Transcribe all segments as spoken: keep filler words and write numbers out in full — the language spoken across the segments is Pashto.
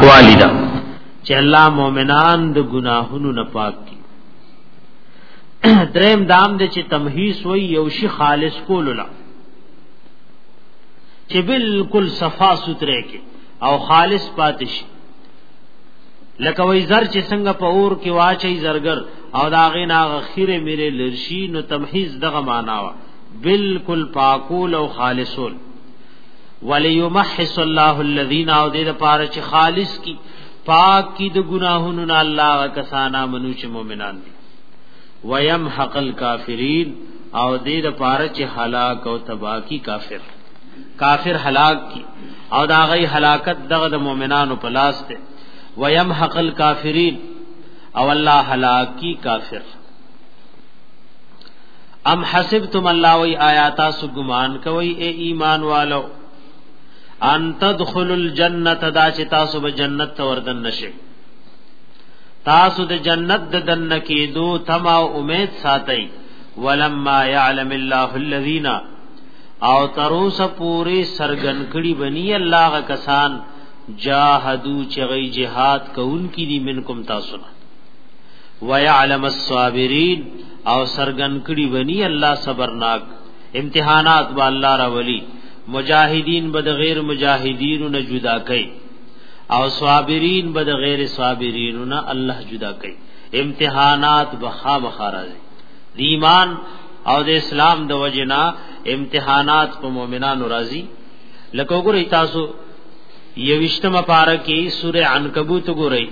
پاکوالی دا چې الله مؤمنان د گناهونو نه پاک کی. دریم دام دې چې تمحیص وای یو شی خالص کول لا چې بالکل صفا سوتره کې او خالص پاتش لکه وای زر چې څنګه په اور کې واچي زرګر او داغه نا خیره میره لرشي نو تمحیص دغه معنا وا بالکل پاکول او خالصول. وليمحص الله الذين او دې لپاره چې خالص کی پاک کی د گناهونو نه الله کسانا منو چې مؤمنان دي. ويمحق الكافرين او دې لپاره چې هلاک او تباہ کی کافر کافر هلاک کی او دا غي هلاکت دغه د مؤمنانو په لاس ته. ويمحق الكافرين او الله هلاک کی کافر. ام حسبتم الله وی آیاتا سو گمان کوي اے ایمان والو ان تدخلوا الجنه دا چې تاسو به جنت ته وردن نشئ تاسو د جنت د دن کې دو تما امید ساتي. ولما يعلم الله الذين او تروس پوری سرګن کړي بني الله کسان جاهدوا چغی جهاد کون کی دی منکم تاسو نه. ويعلم الصابرين او سرګن کړي بني الله صبرناک. امتحانات با الله را ولی مجاهدین بد غیر مجاهدین نه جدا کئ او صابرین بد غیر صابرین نه الله جدا کئ. امتحانات بخا مخارج دی ایمان او د اسلام د وجنا امتحانات په مؤمنانو راضی. لکه وګورئ تاسو یوشتمه پارا کې سوره عنکبوت وګورئ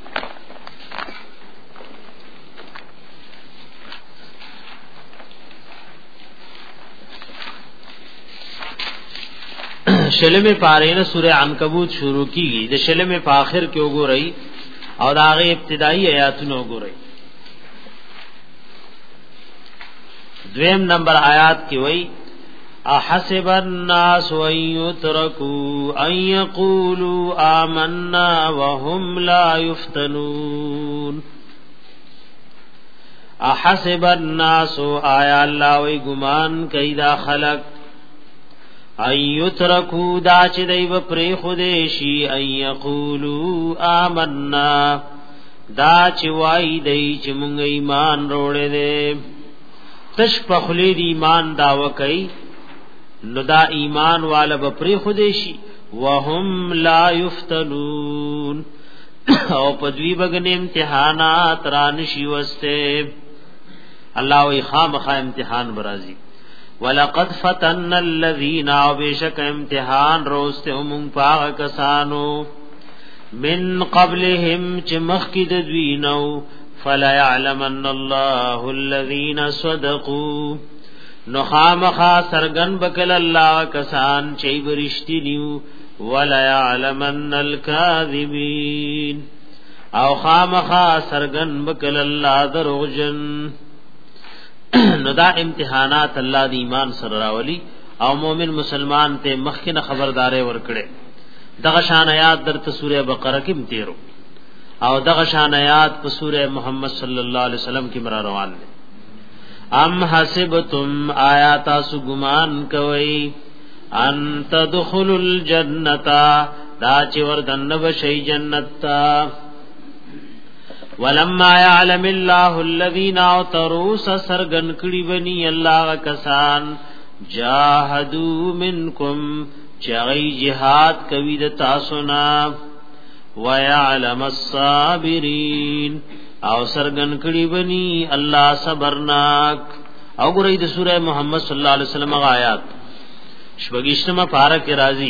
شلمه پاره نه سوره عنکبوت شروع کیږي د شلمه په اخر کې وګورئ او دا غي ابتدایي آیاتونه وګورئ. دویم نمبر آیات کې وایي احسب الناس ان يتركوا ان يقولوا آمنا وهم لا يفتنون. احسب الناس آیا الله وی ګمان کیدا خلق ان یترکو دا چې دیو پرې خوده شي ان یقولو آمنا دا چې وای دی چې مونږ ایمان وروړې دي تش په خلی دی ایمان دا وکي نو دا ایمان والا به پرې خوده شي وهم لا یفتنون او په دوی بغن امتحانات رانشي وسته. الله وی خامخا امتحان برازي. ولقد فتن الذين وبشك امتحان روستهم پاغ کسانو من قبلهم چې مخکې د دوی نو فلا يعلمن الله الذين صدقوا نو خامخا سرغن بکل الله کسان چې برشتي نیو ولا يعلمن الكاذبين او خامخا سرغن بکل الله دروغجن. نو دا امتحانات الله دی ایمان سره راولي او مؤمن مسلمان ته مخکنه خبرداري ورکړي. دغه شان آیات در سوره بقره کې تیرو او دغه شان آیات په سوره محمد صلی الله علیه وسلم کې مرا روان دي. ام حسبتم آیات سو ګمان کوي ان تدخلوا الجنه دا چې وردن بشي جنت تا. ولما يعلم الله الذين تروس سرغن کړي بني الله کسان جاهدوا منکم چغی جهاد کوي د تاسو نا. ويعلم الصابرين او سرغن کړي بني الله صبرناک. او ګورئ د سوره محمد صلی الله علیه وسلم آیات شپږشتمه پارا کې راځي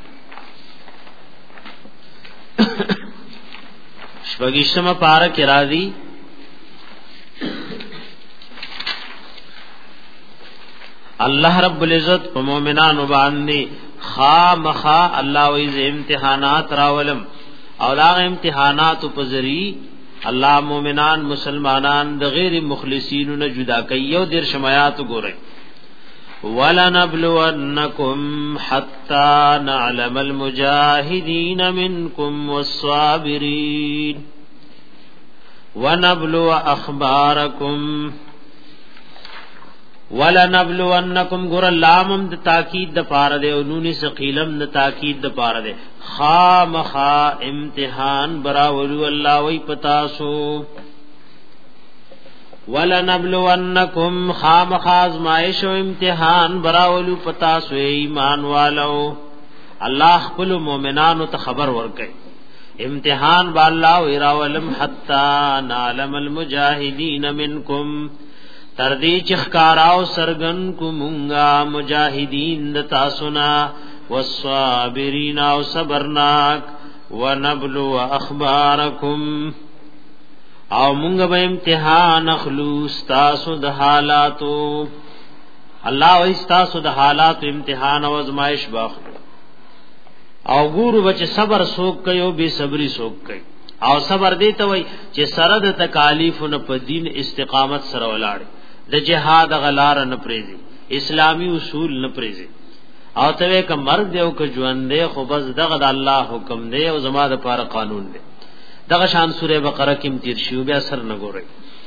شپږشتمه پارا کې راځي الله رب العزت په مؤمنانو باندې خامخا الله وی امتحانات راولم او دا امتحانات په ذری الله مؤمنان مسلمانان د غیر مخلصین نه جدا کوي. یو دیر شمایات ګورئ وَلَنَبْلُوَنَّكُمْ حَتَّى نَعْلَمَ الْمُجَاهِدِينَ مِنْكُمْ وَالصَّابِرِينَ وَنَبْلُوَ أَخْبَارَكُمْ وَلَنَبْلُوَنَّكُمْ ګور لامم د تاکید د پاره ده او نونی ثقيلم د تاکید د پاره ده خامخا امتحان براولو الله وی پتاسو ولنبلونکم خامخا ازمائش و امتحان براولو پتاسو ایمان والو الله خپل مومنانو ته خبر ورکړي امتحان با الله وراولم حتا نعلم المجاهدین منکم تردی چخکاراو سرگن کو مونگا مجاہدین دتا سنا والصابرین او صبرناک ونبلو اخبارکم او مونگا با امتحان اخلوس تاسو د حالاتو الله و استاسو د حالاتو امتحان او ازمائش باخلو او ګورو بچ صبر سوک کيو بے صبری سوک کي او صبر دیته وای چې سره د تکالیفونو په دین استقامت سره ولاړ د جهاد غلار نه پریزي اسلامی اصول نه پریزي او ته ک مرګ دیو ک ژوند دی خو بس دغه د الله حکم دی او زما د پاره قانون دی دغه شان سوره بقره کې تیر شو بیا سر نه ګورئ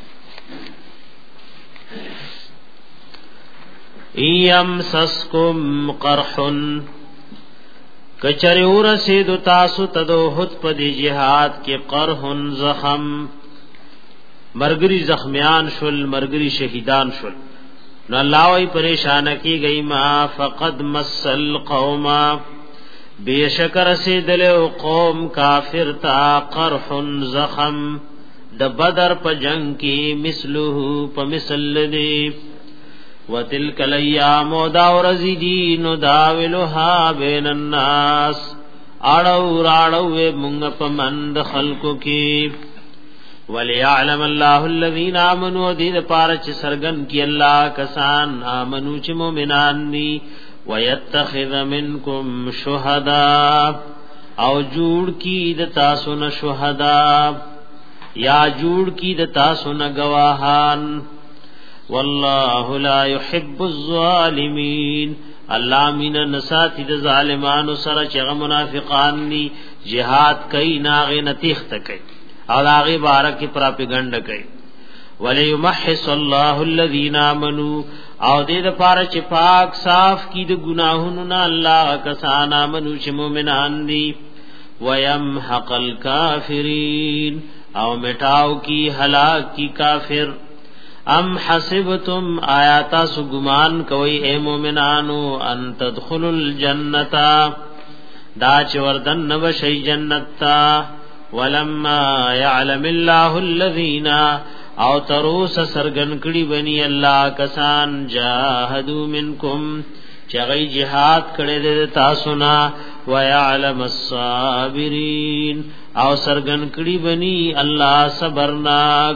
ایم سسکم قرحن کچری ورسید تاسو تدوحد پا دی جہاد کی قرحن زخم مرگری زخمیان شل مرگری شہیدان شل نو اللہ وی پریشان کی گئی ما فقد مسل قوما بے شکر سیدل قوم کافر تا قرحن زخم د بدر پا جنگ کی مثلہ پا مثل دی وتلک الایام داورزی دین داولها بین الناس اڑو راڑو مونږ په مند خلقو کې وليعلم الله الذين امنوا دې پاره چې سرګن کې الله کسان امنو چې مؤمنان دي ويتخذ منکم شهدا او جوړ کی د تاسو نه شهدا یا جوړ کی د تاسو نه گواهان والله لا يحب الظالمين الله مين نساتی د ظالمانو سره چې منافقان دي jihad کوي ناغه نتیخت کوي او هغه بارک پراپګند کوي وليمحص الله الذين امنوا او دې د پاره چې پاک صاف کی د ګناهونو نه الله کسان امنو چې مؤمنان دي ويمحق الكافرين او مٹاو کی ہلاک کی کافر ام حسبتم آیاتا سو گمان کوئی اے مومنانو ان تدخلوا الجنتا دا چوردن نبشی جنتا ولما يعلم الله الذين او تروس سرگن کڑی بنی اللہ کسان جاہدو منکم چغی جہاد کڑے دے تاسونا ويعلم الصابرین او سرگن کڑی بنی اللہ صبرناک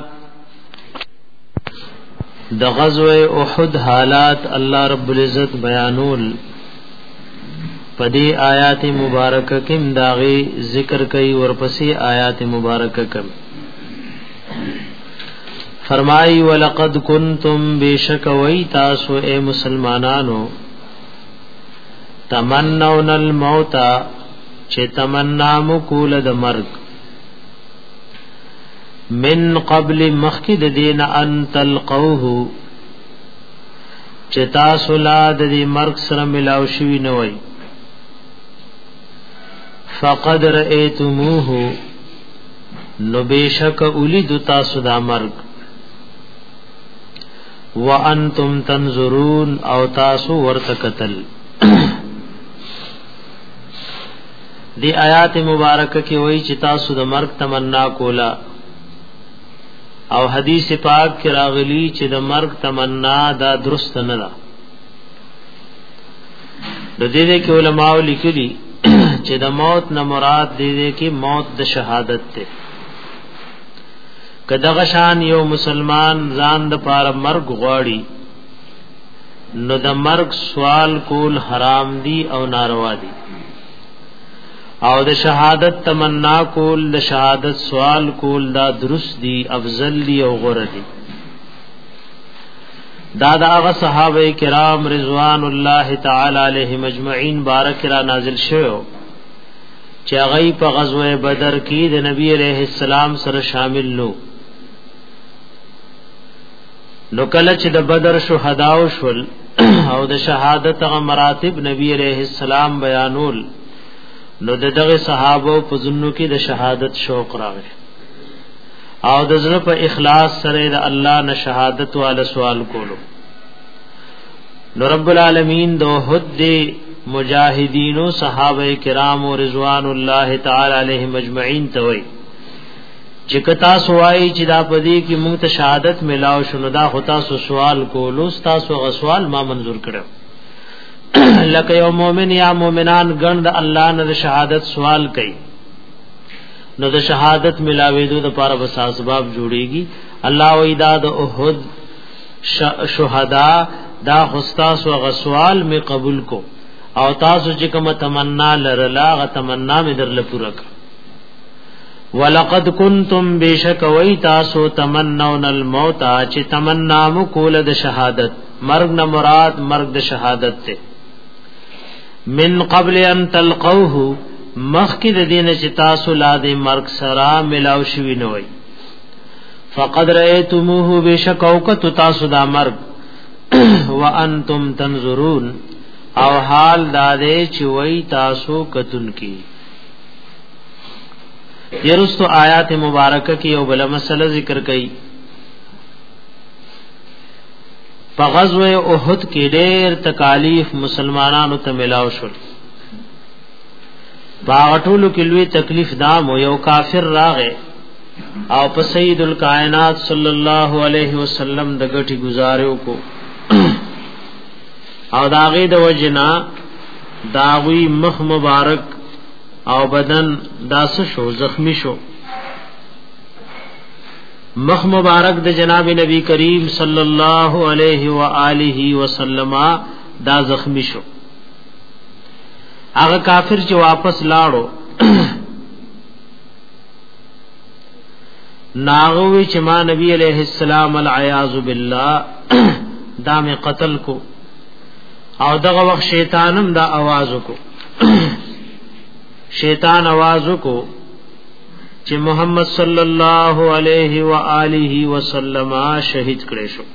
د غزوه احد حالات الله رب العزت بیانول پدی آیات مبارکه کم داغي ذکر کوي ورپسې آیات مبارکه کم فرمای ولقد کنتم بشک وای تاسو اے مسلمانانو تمنون الموت چې تمنا مو کول د مرګ من قبل مخکد دین ان تلقوه چتا سولاد دی مرگ سره ملاو شوی نه وای فقد رئیتموه نو بیشک اولید تاسو دا مرگ وانتم تنظرون او تاسو ورتکتل دی آیات مبارکه کې وای چې تاسو د مرگ تمنا کولا او حدیث پاک کې راغلی چې د مرگ تمنا دا درست نه ده د دې کې علماء لیکلي چې د موت نه مراد دې کې موت د شهادت ته کله غشان یو مسلمان ځان د پاره مرگ غواړي نو د مرگ سوال کول حرام دي او ناروا دي او د شهادت تمنا کول د شهادت سوال کول دا درست دی افضل دی او غوړه دی دا داغه صحابه کرام رضوان الله تعالی علیهم اجمعین بارک را نازل شوه چې هغه په غزوه بدر کې د نبی علیہ السلام سره شامل نو نو کله چې د بدر شهدا او شول او د شهادت غ مراتب نبی علیہ السلام بیانول نو دغه صحابه په زنو کې د شهادت شوق راغی او د زړه په اخلاص سره د الله نه شهادت والا سوال کولو. نو رب العالمین دو حد مجاهدین او صحابه کرام او رضوان الله تعالی علیهم اجمعین توي چې کتا سوای چې دا پدې کې مونږ ته شهادت ملاو شنو دا هوتا سو سوال کولو تاسو غ سوال ما منظور کړو. لکه یو مؤمن یا مؤمنان ګڼ د الله نه شهادت سوال کوي نو د شهادت ملاوېدو د لپاره بس اسباب جوړيږي. الله و اذا د احد شهدا دا خستاس و غسوال می قبول کو او تاسو چې کوم تمنا لرلا غ تمنا می در لپاره ک. ولقد کنتم بیشک وای تاسو تمنون الموت چې تمنا مو کول د شهادت مرګ نه مراد مرګ د شهادت ته من قبل ان تلقوه مخکې د دین چې تاسو لا د مرګ سره ملاو شوی نه وای. فقد رأيتموه بیشک او ک تاسو دا مرګ وانتم تنظرون او حال داده چې وای تاسو کتون کی. یرستو آیات مبارکه کی او بل مسله ذکر کړي. په غزوه احد کې ډېر تکالیف مسلمانانو ته ملاو شول. باغټولو کې لوی تکلیف دام او یو کافر راغې او په سید الکائنات صلی الله علیه وسلم د غټي گزارو کو او داغه د وجنا داوی مخ مبارک او بدن داس شو زخمی شو. مخ مبارک د جناب نبی کریم صلی الله علیه و آله وسلم دا زخمی شو. هغه کافر چې واپس لاړو ناغوی چې ما نبی علیہ السلام العیاذ بالله دا می قتل کو او دغه وخت شیطانم دا आवाज کو شیطان आवाज کو چې محمد صلی الله علیه و آله وسلم شهید کړي شو.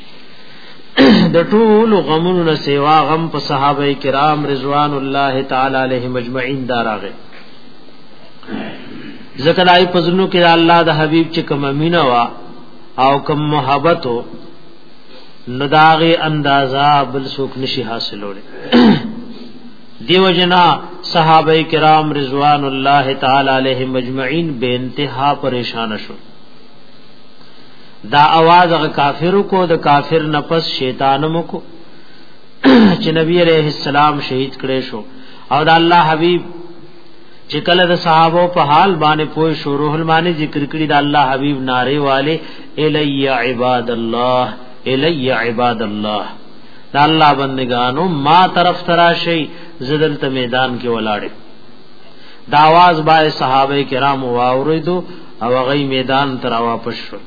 د ټول غمونو نه سیوا غم په صحابه کرام رضوان الله تعالی علیهم اجمعین داراغه. ذکر ای پزنو کې الله د حبیب چې کوم مینا وا او کوم محبت نداغه اندازا بل سوک نشي حاصلوله. دیو جنا صحابه کرام رضوان الله تعالی علیهم اجمعین بے انتہا پریشان شو. دا आवाज هغه کافر کو د کافر نفس شیطانم کو چې نبی علیہ السلام شهید کړي شو او د الله حبیب چې کله د صحابه په حال باندې پوه شو روح المانی ذکر کړي د الله حبیب ناره والے الی عباد الله الی عباد الله د الله بندگانو ما طرف تراشی زدل ته میدان کې ولاړې. دا आवाज با صحابه کرام واوریدو او غي میدان تر واپس شو.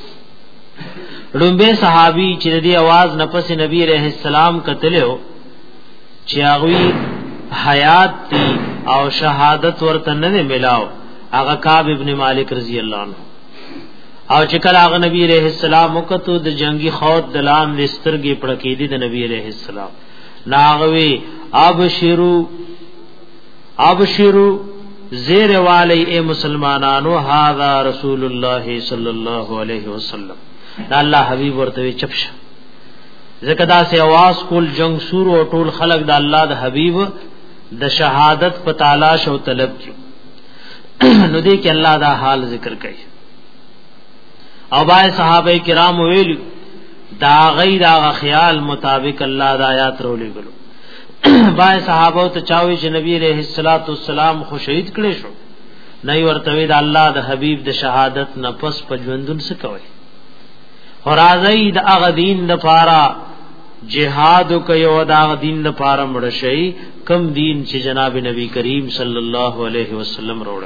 رومبه صحابي چې دې आवाज نفس نبی رحم السلام کتلو چې هغه حیات تی او شهادت ورته نه ملاو هغه کعب ابن مالک رضی الله عنه او چې کله هغه نبی رحم السلام وکړو د جنگي خود دلان لسترګي پړکې دي د نبی رحم السلام ناغوي ابشرو ابشرو زیر والی اے مسلمانانو هذا رسول الله صلی الله علیه وسلم. دا الله حبیب ورته چپش زکه دا سه आवाज کول جنگ سور او ټول خلق د الله د حبیب د شهادت په تلاش او طلب کی. نو دې کې الله دا حال ذکر کوي او بای صحابه کرام ویل دا غي دا خیال مطابق الله د آیات رولې غلو. بای صحابه ته چاوي چې نبی عليه الصلاه والسلام خو شهید کړي شو نه ورته د الله د حبيب د شهادت نه پس په ژوندون څه کوي اور ازي د هغه دین د پارا جهاد کوي او د هغه دین د پارا مړ شي کم دین چې جناب نبی کریم صلی الله علیه وسلم وروړ.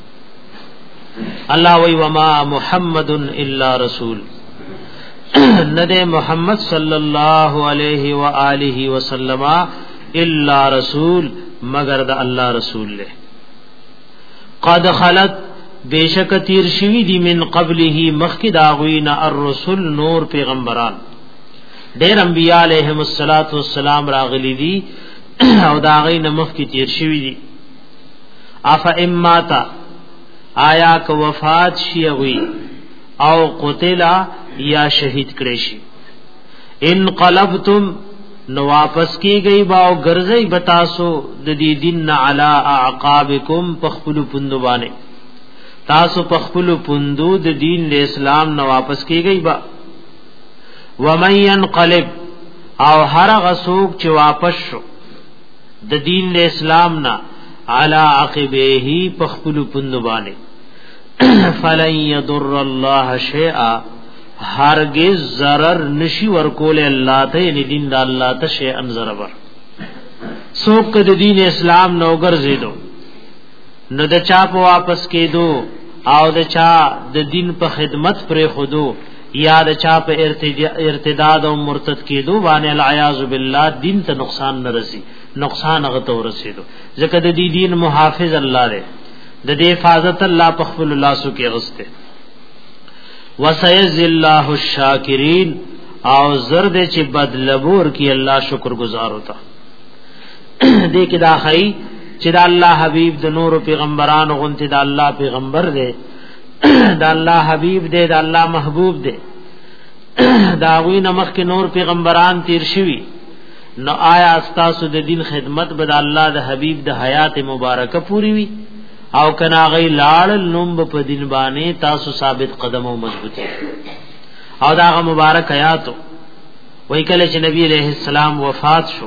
الله وی وما محمد الا رسول ندے محمد صلی اللہ علیہ وآلہ وسلم الا رسول مگر دا اللہ رسول لے. قد خلت بیشک تیر شوی دی من قبله مخک داغوین الرسول نور پیغمبران دیر انبیاء علیہم الصلاة والسلام راغلی دی او داغین مخک تیر شوی دی اف اماتا آیا که وفات شیوی او قتلا یا شهید کړي شي ان قلبتم نو واپس کی گئی باو ګرځي بتاسو د دې دین علی اعقابکم پخپلو پوندو باندې تاسو پخپلو پوندو د دین د اسلام نو واپس کی گئی با ومن ينقلب او هر غسوک چې واپس شو د دین د اسلام نا علی عقبیه پخپلو پوندو باندې فلن يضر الله شیئا هرگز ضرر نشي ورکول الله ته یعنی دین د الله ته شی ان ضرر سوک د دین اسلام نو ګرځیدو نو د چا په واپس کېدو او د چا د دین په خدمت پر خودو یا د چا په ارتداد او مرتد کېدو باندې العیاذ بالله دین ته نقصان نه رسی نقصان هغه ته ورسېدو ځکه د دې دین محافظ الله دی د دې حفاظت الله په خپل الله سو کې غسته وسيجزي الله الشاکرین او زرد چې بدلبور کی الله شکر گزار ہوتا دې کې دا خی چې دا الله حبیب د نور پیغمبرانو غونته دا الله پیغمبر دی دا الله حبیب دی دا الله محبوب دی دا غوی نمخ کې نور پیغمبران تیر شوی نو آیا استاسو د دین خدمت بد الله د حبیب د حیات مبارکه پوری وی او کنا غی لاړ نوم په دین باندې تاسو ثابت قدم او مضبوطی او دا مبارک آیاتو وای کله چې نبی علیہ السلام وفات شو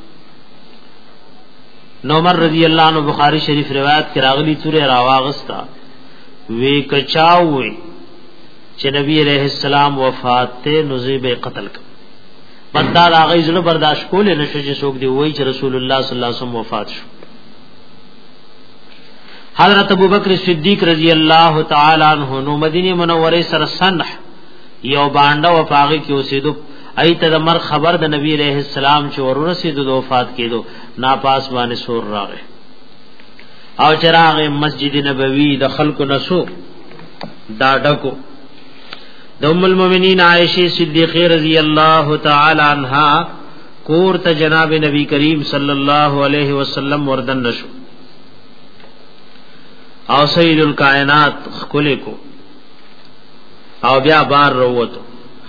نو عمر رضی اللہ عنہ بخاری شریف روایت کې راغلی توره راواغستا وی کچاوي چې نبی علیہ السلام وفات ته نزیب قتل ک بندا هغه زړه برداشت کول نه شي چې څوک دی وای چې رسول الله صلی الله علیه وسلم وفات شو حضرت ابوبکر صدیق رضی اللہ تعالی عنہ نو مدینه منوره سره صنح یو باندې وفاغي کې اوسېدو ایت د مر خبر د نبی علیہ السلام چې ورسېدو د وفات کېدو ناپاس باندې سور راغې او چراغ مسجد نبوی د خلکو نسو دا ډکو د ام المؤمنین عائشہ صدیقہ رضی اللہ تعالی عنہا کور ته جناب نبی کریم صلی اللہ علیہ وسلم وردن نشو او سید الکائنات خلے کو او بیا بار روتو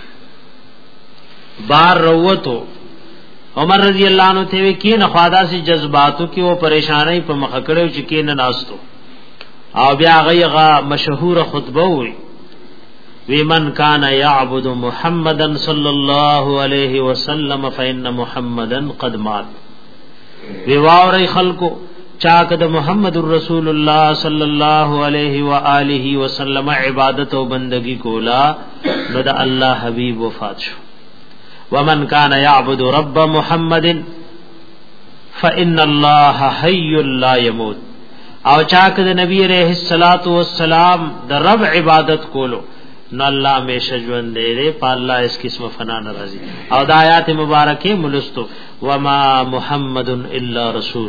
بار روتو عمر رضی اللہ عنہ ته وی کین خوادا سی جذباتو کی او پریشانی په مخ کړو چې کین ناستو او بیا غیغه مشهور خطبه وی وی من کان یعبد محمدا صلی الله علیه وسلم فإن محمدا قد مات وی واوري خلقو چاک د محمد رسول الله صلی الله علیه و آله وسلم عبادت او بندگی کولا نو د الله حبیب وفات شو ومن كان يعبد رب محمد فإن الله حي لا يموت او چاک د نبی علیہ الصلات والسلام د رب عبادت کولو نو الله همیشه ژوند دی په الله اس قسم فنا ناراضي او د آیات مبارکه ملستو وما محمد الا رسول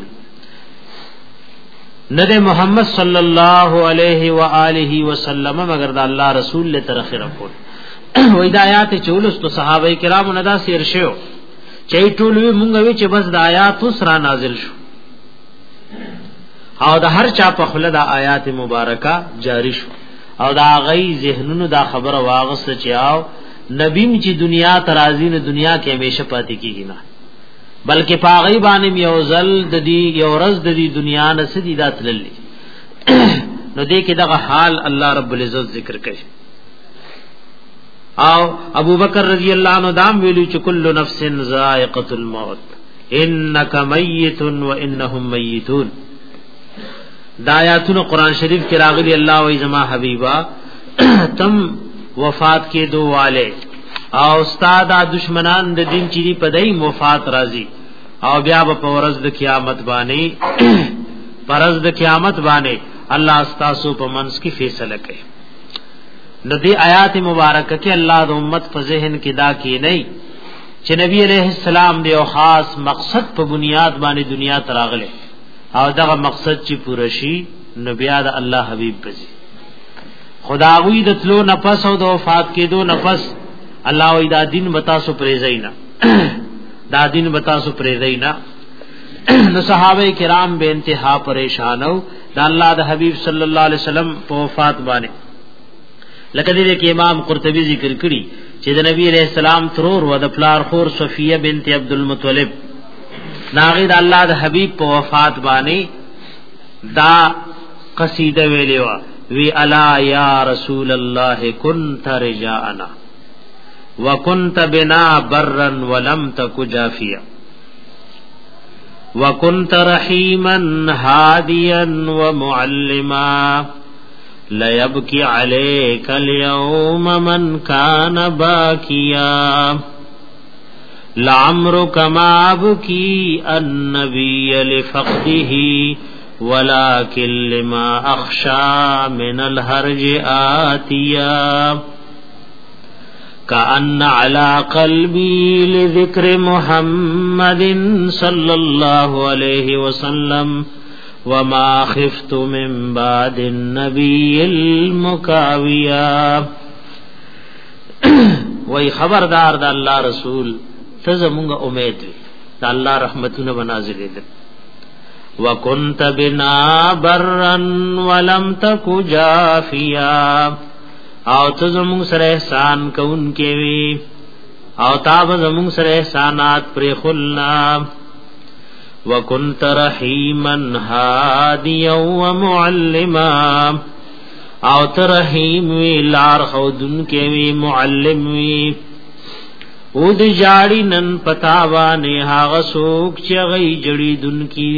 ند محمد صلی الله علیه و آله وسلم مگر د الله رسول له طرف رکول و ہدایات چولس تو صحابه کرام ندا سیر شو چي ټولوي مونږ وی چې بس د آیات سره نازل شو او د هر چا په خله د آیات مبارکه جاری شو او دا غي ذهنونو دا خبره واغست چې او نبیم چې دنیا ترازی نه دنیا کې همیشه پاتې کیږي نه بلکې پاغي باندې یو ځل د دې یو ورځ د دې دنیا نه سدي داتللی نو دې کې دغه حال الله رب العزت ذکر کوي او ابو بکر رضی اللہ عنہ دام ویلو چې کل نفس ذائقۃ الموت انک میت و انهم میتون دا آیاتونه قران شریف کې راغلي الله و ازما حبیبا تم وفات کې دو والے او استاد دشمنان د دین چې په دای وفات راځي او بیا په ورځ د قیامت باندې پرز د قیامت باندې الله استاسو په منس کې فیصله کوي ندی آیات مبارکه کې الله د امت په ذهن کې دا کی نه چې نبی علیہ السلام دی او خاص مقصد په بنیاد باندې دنیا تراغله او دغه مقصد چې پوره شي نبی د الله حبیب بزي خداوی د تلو نفس او د وفات کې دو نفس الله وی دا دین بتا سو پریزینا دا دین بتا سو پریزینا نو صحابه کرام به انتها پریشانو دا الله د حبیب صلی الله علیه وسلم په وفات باندې. لکه دې کې امام قرطبی ذکر کړی چې د نبی علیہ السلام ترور و د پلار خور صفیه بنت عبد المطلب ناغید الله د حبیب په وفات باندې دا قصیده ویلې وا وی الا یا رسول الله كنت رجاءنا وكنت بنا برا ولم تك جافيا وكنت رحيما هاديا ومعلما لا يبكي عليك اليوم من كان باكيا لعمرك ما ابكي النبي لفقده ولكن لما اخشى من الهرج آتيا كأن على قلبي لذكر محمد صلى الله عليه وسلم وما خفت من بعد النبي المكاويا. وای خبردار د الله رسول ته زمونږ امید وي د الله رحمتونه بنازلې ده. وكنت بنا برا ولم تك جافيا او ته زمونږ سره احسان کوونکې وي او تا به زمونږ سره احسانات پرې خلنا. وكنت رحيما هاديا ومعلما او ته رحیم وی لار خودن کې وی معلم وی او د جاړي نن پتاوانه هغه سوک چې غي جړي دن کی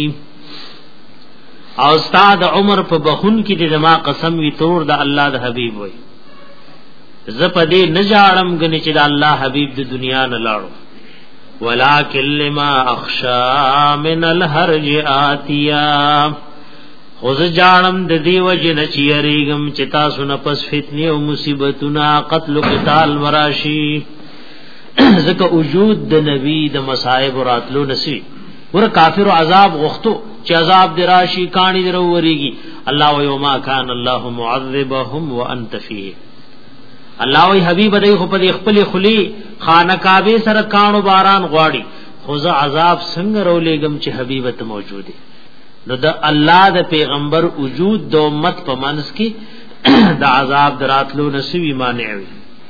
او استاد عمر په بخون کې د ما قسم وی تور د الله د حبيب وی زپدې نجاړم غني چې د الله حبيب د دنیا نه لاړو. ولکن لما اخشى من الهرج آتیا خوز جانم د دیو جن چیریګم چې تاسو نه پس فتنه او مصیبتونه قتل او قتال وراشي ځکه وجود د نبی د مصائب راتلو نسی ور کافر عذاب غختو چې عذاب دراشي کانی درو وریږي. الله و یوما کان الله معذبهم وانت فيه. الله وی حبیب دای خو په خپل خلی خانه کعبه سره کانو باران غواړي خو ز عذاب څنګه رولېګم چې حبیب ته موجوده. نو د الله د پیغمبر وجود د امت په منځ کې د عذاب دراتلو نسوي مانع وي.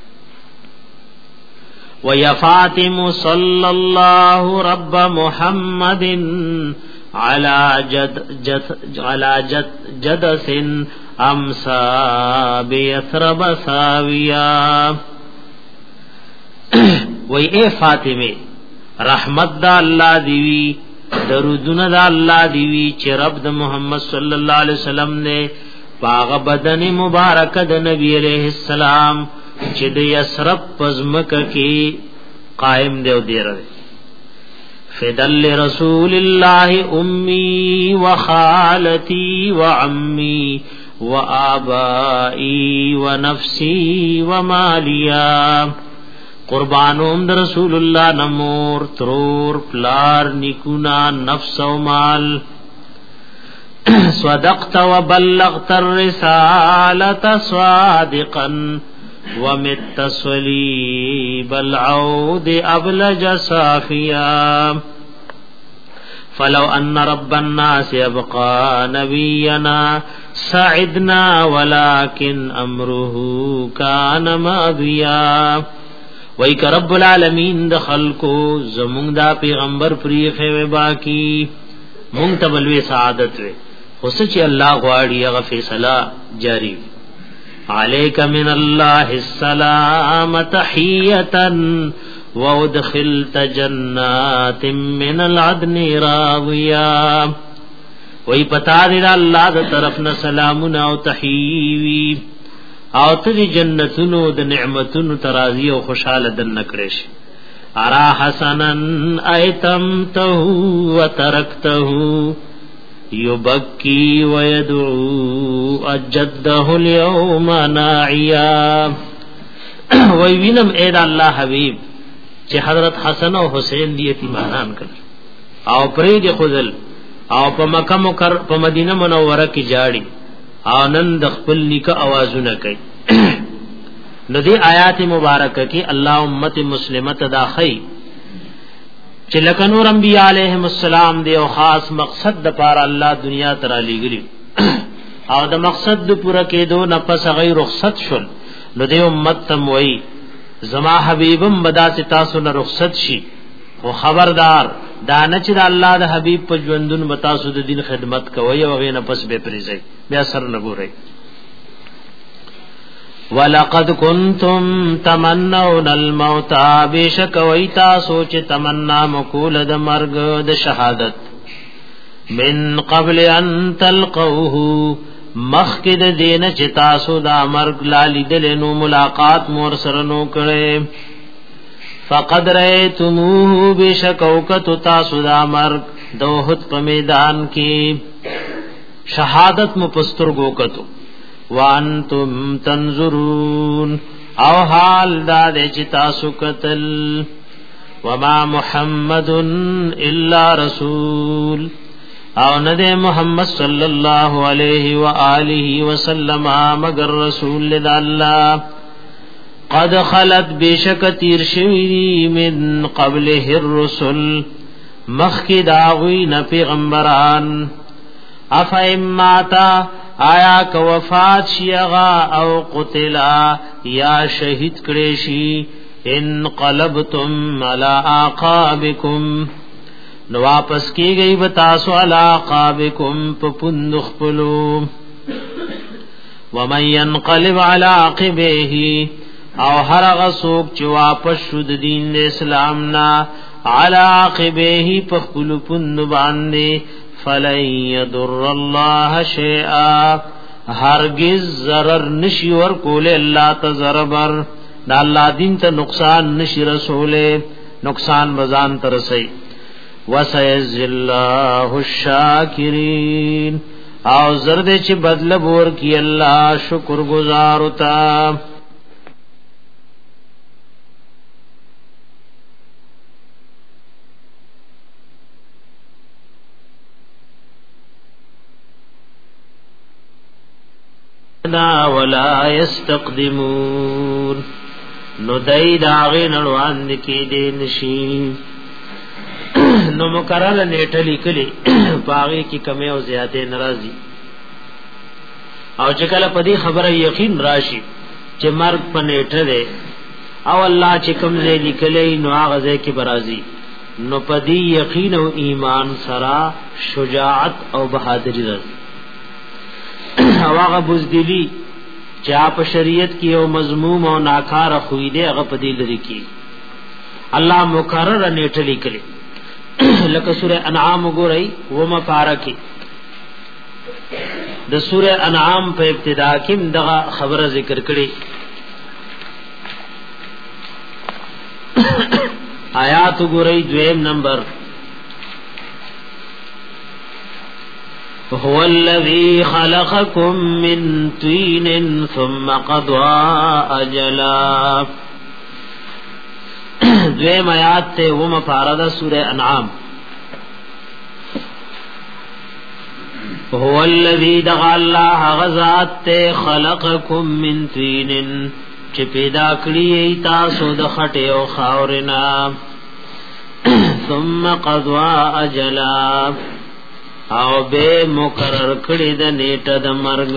ويا فاطم صلى الله رب محمد على جد جد على جد جدس امسا بيثرب ساويا. وای اے فاطمه رحمت دا الله دیوی درودونه دا الله دیوی چې رب د محمد صلی الله علیه وسلم نے باغ بدن مبارک د نبی علیہ السلام چې د یسرب پزمک کې قائم دی او دی رہے. فدل رسول الله امي وخالتي وعمي وآبائي ونفسي وماليا. قربانوم در رسول الله نمور ترور پلار نکونا نفس و مال. صدقت وبلغت الرسالة صادقا ومت صليب العود أبلج صافيا. فلو أن رب الناس يبقى نبينا سعدنا ولكن أمره كان ماضيا. وای ک رب العالمین د خلقو زمونږ دا پیغمبر پریخه و باقی مونږ ته بلوي سعادت و خو چې الله غواړي هغه فیصله جاری. عليك من الله السلام تحية وادخلت جنات من العدن راضيا. وای پتا دې الله د طرف نه سلامونه او تحیوی او ته جنتونو د نعمتونو ترازی او خوشاله دن نکړې شي. ارا حسنن ایتمته وترکته یبکی ويدعو اجده اليوم ناعیا. وی وینم اے د الله حبیب چې حضرت حسن او حسین دی یتیمانان کړ او پرې د خذل او په مکه مکر په مدینه منوره کې جاړي آنند خپل نیک आवाजونه کوي. نو دې آیات مبارکه کې الله امت مسلمه تداخی چې لکه نور انبیاء علیهم السلام دی او خاص مقصد د پاره الله دنیا ترا لګلی او د مقصد د پوره کېدو نه پس غیر رخصت شول نو د امت تم وای زما حبیبم بدا چې تاسو نه رخصت شي خو خبردار دا نه چې د الله د حبیب په ژوندون متاسو د دین خدمت کوي او غینه پس به پریزي بیا سر نه ګورئ ولقد كنتم تمنون الموت بشک ویتا سوچ تمنا مکول د مرګ د شهادت من قبل ان تلقوه مخکد دین چې تاسو دا مرګ لالی دلنو ملاقات مور سره نو کړي فقد رأيتموه بشک وکت تاسو دا مرګ دوحد په میدان کې شهادت مو پستر گوکتو وانتم تنظرون او حال دا دې چې تاسو قتل وما محمد الا رسول او نه محمد صلی الله علیه و آله وسلم مگر رسول الله قد خلت بشک تیر شوی من قبله الرسل مخکی داوی نه پیغمبران افایماتا آیا کو وفات شیغا او قتلا یا شہید کریشی ان قلبتم علی آقابکم نو واپس کی گئی بتاسو علی آقابکم پپندخ پلو ومن ينقلب علی عقبیه او هر غسوک چې واپس شود دین اسلام نا علی عقبیه پخپلو پند باندې فلن يضر الله شيئا هرگز ضرر نشي ور کول الله تزربر دا الله دین ته نقصان نشي رسوله نقصان بزان ترسي وسيز الله الشاکرین او زرد چې بدل بور کی الله شکر گزار وتا ولا يستقدمون نو دای داغه نړوان کې دین شي نو مقرره نیټه لیکلي پاغي کې کمی او زیاته ناراضي او چې کله په دې خبره یقین راشي چې مرګ په نیټه ده او الله چې کوم ځای لیکلي نو هغه ځای کې برازي نو په دې یقین او ایمان سره شجاعت او بہادری راځي هغه بوزدلی چې په شریعت کې او مذموم او ناکار خوې دې هغه په دې لري کې الله مقرر نیټه لیکلي لکه سوره انعام وګورئ و مفارقه د سوره انعام په ابتدا کې دغه خبره ذکر کړي آیات وګورئ دویم نمبر هو الذي خلقكم من طين ثم قضى اجلا دویم آیات ته و مفارده سوره انعام هو الذي دغ الله غزات خلقكم من طين چې پیدا کړی تاسو د خټه او خاورنا ثم قضى اجلا او به مقرر کړی د نیټه د مرګ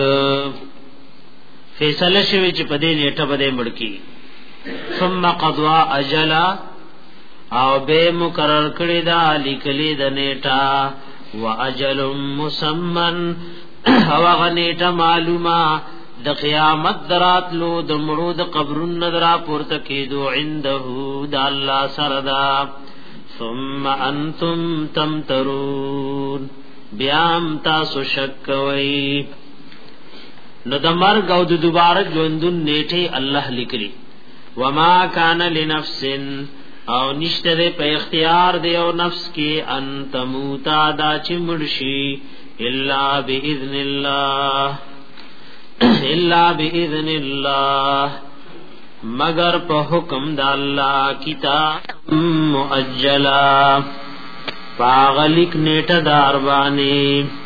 فیصله شوی چې په دې نیټه باندې مړکی ثم قضوا اجلا او به مقرر کړی دا لیکلی د نیټه واجل مسمن او غنیټه معلومه د قیامت دراتلو د مړو د قبرون نظر پورته کېدو عنده د الله سره دا ثم انتم تمترون بیام تاسو شک وئی نو د مرګ او د دوباره ژوندون نیټه الله لیکلی وما کان لنفس او نشته په اختیار دی او نفس کې ان تموتا دا چې مرشي الا باذن الله الا باذن الله مگر په حکم د الله کتاب مؤجلا پاغلیک نیټه دار باندې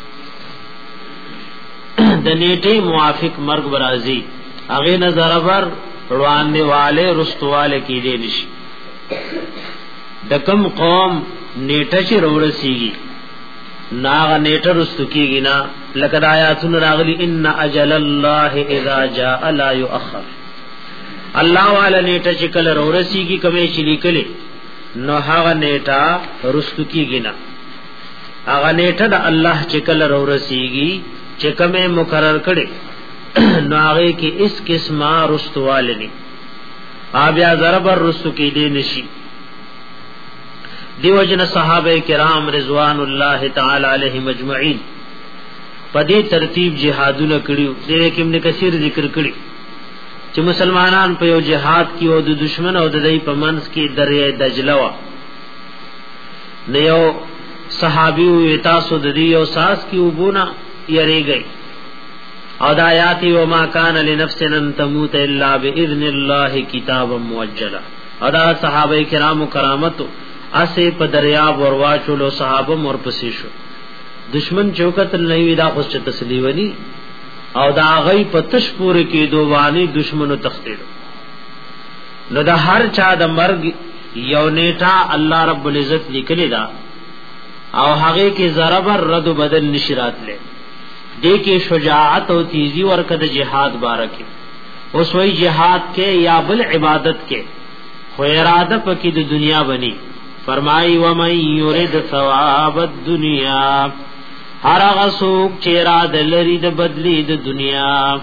د نیټه موافق مرګ برازي هغه نظر بر روان دیواله رستواله کې دي نشي د کم قوم نیټه چې ورسیږي ناغ نیټه رستو کیږي نا لکه د آیاتونو راغلي ان اجل الله اذا جاء لا يؤخر. الله والا نیټه چې کله ورسیږي کومه چې لیکلې نو هغه نیټه رستو کیږي نا. هغه نیټه د الله چې کله ورسیږي چې کومه مقرر کړي نو هغه کې اس قسمه رستواله نه بیا ضرب الرسو کې دي نشي. دیو جن صحابه کرام رضوان الله تعالی علیهم اجمعین په دې ترتیب جهادونه کړیو. دې کې ابن کثیر ذکر کړی چې مسلمانان په یو جهاد کې او د دشمن او د دې په منځ کې دریای دجله وا نه یو صحابي وي تاسو د دې او ساس کې وبونه یریږي او د آیات و ما کان لنفس ان تموت الا باذن الله کتابا موجلا. او دا صحابه کرام کرامت اسه په دریاب ورواچولو صحابه مور پسې شو. دشمن چوکت نه وی دا خوش تسلیونی او دا غي پتش پور کې دووانی دشمنو تختیدو. نو دا هر چا د مرګ یو نیټه الله رب العزت لیکلی دا او هغه کې ضرب رد بدل نشرات لے دې کې شجاعت او تیزی ورکه د جهاد بارکه. اوس وی جهاد کې یا بل عبادت کې خو اراده پکې د دنیا بني. فرمای و من یرید ثواب الدنیا هر هغه څوک چې اراده لري د بدلی د دنیا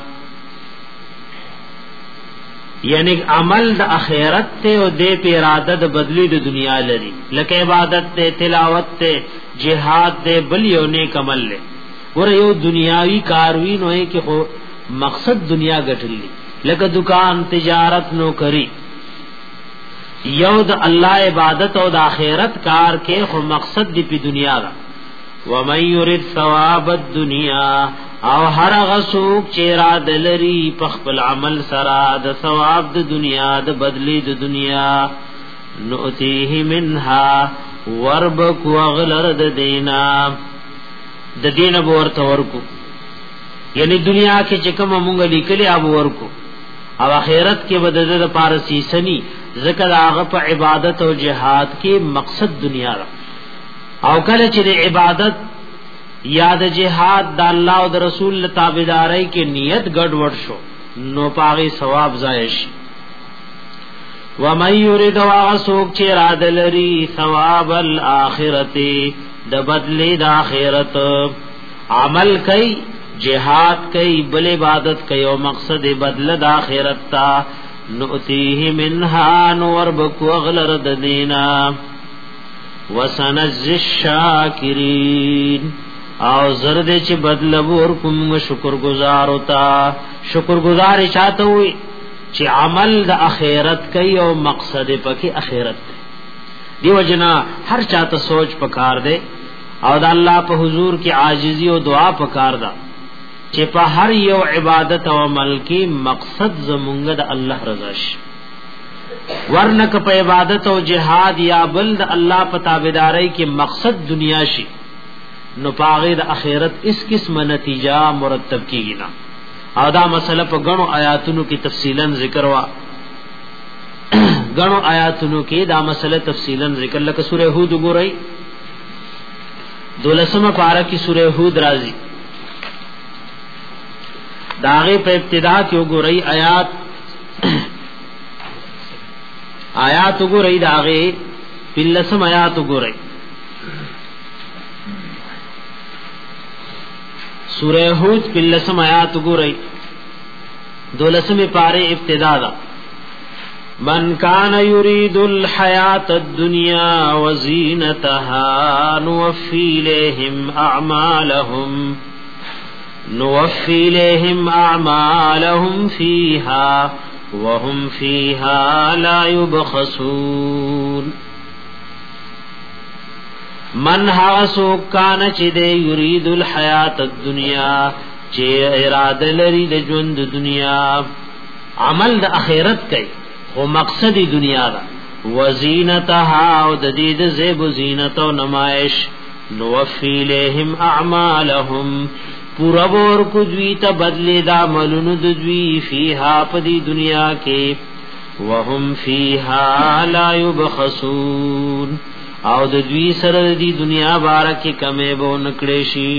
یعنی عمل د اخرت ته او د په اراده د بدلی د دنیا لري لکه عبادت ته تلاوت ته جهاد ته بل یو نیک عمل له ور یو دنیاوی کاروی نوې کې خو مقصد دنیا ګټلی لکه دکان تجارت نو کری یو د الله عبادت او د آخرت کار کې خو مقصد دی په دنیا را. و من یرید ثواب الدنیا او هر غسوک چې را دلری په خپل عمل سره د ثواب د دنیا د بدلی د دنیا نؤتیه منها وربک وغلر د دینا د دین ورته ورکو یعنی دنیا کې چې کوم مونږ لیکلي اب ورکو او آخرت کې بدد د پارسی سنی ذکر هغه په عبادت او جهاد کې مقصد دنیا را. او کله چې د عبادت یا د جهاد د الله او د رسول تابعداري کې نیت ګډوډ شو نو پاغي ثواب ضایع شي. و من یرید واسوک چې را دلری ثواب الاخرته د بدلی د آخرت عمل کوي جهاد کوي بل عبادت کوي او مقصد بدل د آخرت تا نؤتیه منها نور بکو اغلر د دینا وسنجزی الشاکرین او زرد چې بدل ورکوم شکر گزار ہوتا. شکر گزار چاته وي چې عمل د آخرت کوي او مقصد پکې آخرت دی. دیو جنا هر چاته سوچ پکار دے او د الله په حضور کې عاجزی او دعا پکار دا چې په هر یو عبادت او عمل کې مقصد زمونږ د الله رضا شي. ورنک په عبادت او جهاد یا بل د الله په تابعداري کې مقصد دنیا شي نو پاغه د اخرت اس قسمه نتیجه مرتب کیږي نه. او دا مسله په غنو آیاتونو کې تفصیلا ذکر وا غنو آیاتونو کې دا مسله تفصیلا ذکر لکه سوره هود وګورئ دولسمه پارا کی سوره هود راځي داغه په ابتدا کې وګورئ آیات آیات وګورئ داغه پلسم آیات وګورئ سوره هود پلسم آیات وګورئ دولسمه پاره ابتدا دا من کان یرید الحیات الدنیا وزینتها نوفی الیہم اعمالهم نوفی الیہم اعمالهم فیها وهم فیها لا یبخسون. من حاسو کان چې د یرید الحیات الدنیا چې اراده لري د ژوند دنیا عمل د اخرت کوي او مقصد دنیا دا وزینتها او د دې د زیب و زینت او نمائش نوفی لهم اعمالهم پورا ور کو دوی ته بدلی دا عملونو د دوی فیها پدی دنیا کې وهم فیها لا یبخسون او د دوی سره دی دنیا بارکه کمه به نکړې شي.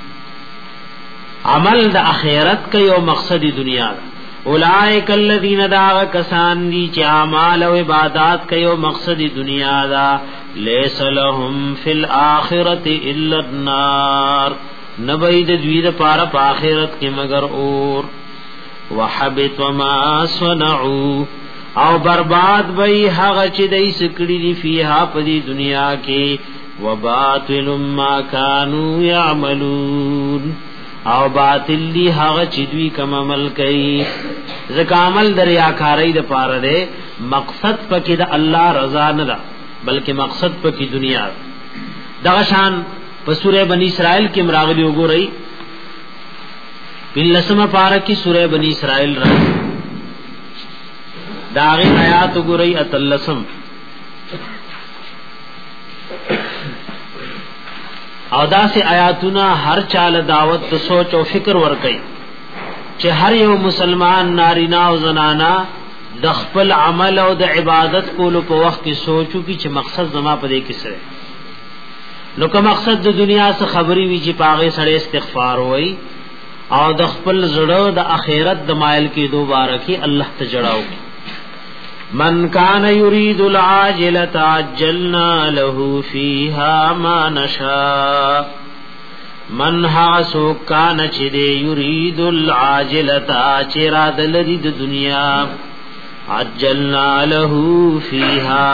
عمل د اخرت کې او مقصد دنیا دا. اولائک الذین دعوا کسان دی چې اعمال او عبادت کوي او مقصد دنیا دا. لیس لهم فی الاخرة الا النار نبید دوی د پاره په آخرت کې مگر اور. وحبط ما صنعوا او برباد وی هغه چې دای سکړي دی فیها په دې دنیا کې. وباطل ما كانوا يعملون او باطل دی هغه چې دوی کوم عمل کوي. ځکه عمل د ریاکارۍ د پاره ده، مقصد پکې د الله رضا نه ده بلکې مقصد پکې دنیا. دغه شان په سوره بنی اسرائیل کې مراغلی وګورئ، بلسمه پاره کې سوره بنی اسرائیل را داغه آیات وګورئ اتلسم او داسې آیاتونه هر چاله دعوت ته سوچ او فکر ور کوي چې هر یو مسلمان نارینا او زنانا د خپل عمل او د عبادت کولو په وخت کې سوچو کی چې مقصد زما په دې کې سره. نو که مقصد د دنیا څخه خبري وي چې پاغه سره استغفار وای او د خپل زړه د اخرت د مایل کې دوباره کې الله ته جړاو. من کان یرید العاجلة عجلنا له فیها ما نشاء. من حاسو کان چې دی یرید العاجلة چې را د لری د دنیا عجلنا له فیها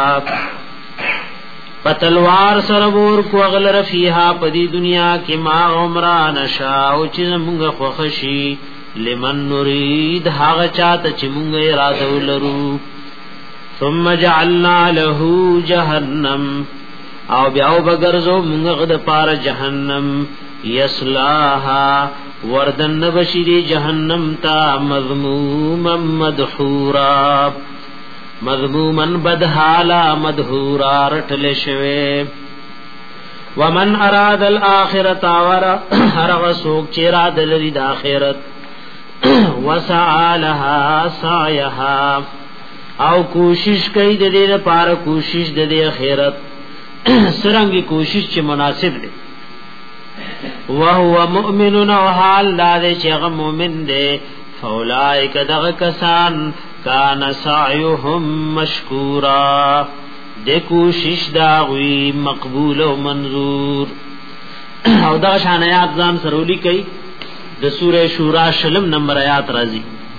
پتلوار سرور کو اغلر فیها پدی دنیا کې ما عمره نشا او چې موږ خوښشي لمن نريد هغه چاته چې موږ اراده ولرو. ثم جعلنا له جهنم او بیا وبګرزو موږ غد پار جهنم یصلاها وردن بشری جهنم تا مذموما مدحورا مذمومن بدحالا مدحورا رټل شوی. ومن اراد الاخرة ورا هر سوک چې را دلری د اخرت وسعى لها سعيها او کوشش کوي د دې لپاره کوشش د دې اخرت سرنګي کوشش چې مناسب دی. وهو مؤمن او حال دا چې هغه مؤمن دی. فاولائک دغه کسان کان سعیهم مشکورا د کوشش دا غوی مقبول او منظور. او دا شان آیات ځان سرولی کوي د سوره شورا شلم نمبر آیات راځي.